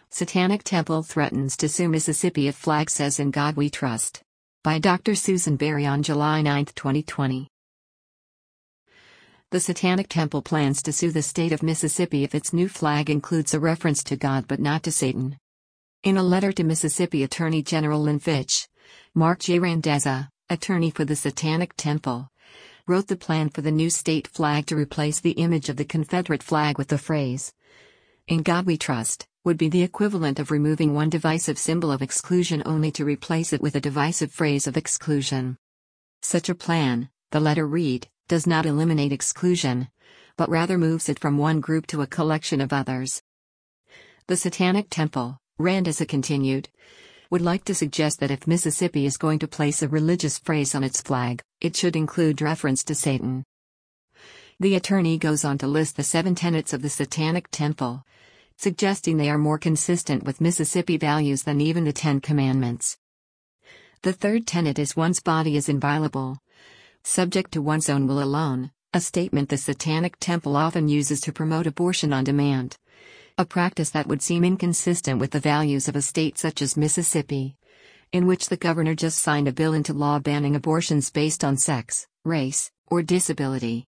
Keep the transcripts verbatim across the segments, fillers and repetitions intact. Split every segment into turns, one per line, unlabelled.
Satanic Temple threatens to sue Mississippi if flag says "In God We Trust." By Doctor Susan Berry on July ninth, twenty twenty. The Satanic Temple plans to sue the state of Mississippi if its new flag includes a reference to God but not to Satan. In a letter to Mississippi Attorney General Lynn Fitch, Mark J. Randazza, attorney for the Satanic Temple, wrote the plan for the new state flag to replace the image of the Confederate flag with the phrase, "In God We Trust," would be the equivalent of removing one divisive symbol of exclusion only to replace it with a divisive phrase of exclusion. Such a plan, the letter read, does not eliminate exclusion, but rather moves it from one group to a collection of others. The Satanic Temple, Randazza continued, would like to suggest that if Mississippi is going to place a religious phrase on its flag, it should include reference to Satan. The attorney goes on to list the seven tenets of the Satanic Temple, suggesting they are more consistent with Mississippi values than even the Ten Commandments. The third tenet is one's body is inviolable, subject to one's own will alone, a statement the Satanic Temple often uses to promote abortion on demand, a practice that would seem inconsistent with the values of a state such as Mississippi, in which the governor just signed a bill into law banning abortions based on sex, race, or disability.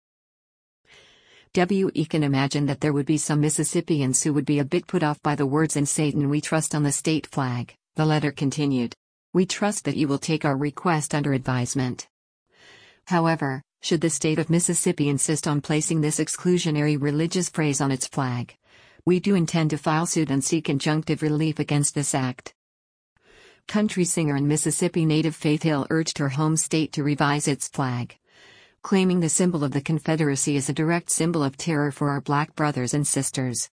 We can imagine that there would be some Mississippians who would be a bit put off by the words "In Satan We Trust" on the state flag, the letter continued. We trust that you will take our request under advisement. However, should the state of Mississippi insist on placing this exclusionary religious phrase on its flag, we do intend to file suit and seek injunctive relief against this act. Country singer and Mississippi native Faith Hill urged her home state to revise its flag, claiming the symbol of the Confederacy is a direct symbol of terror for our black brothers and sisters.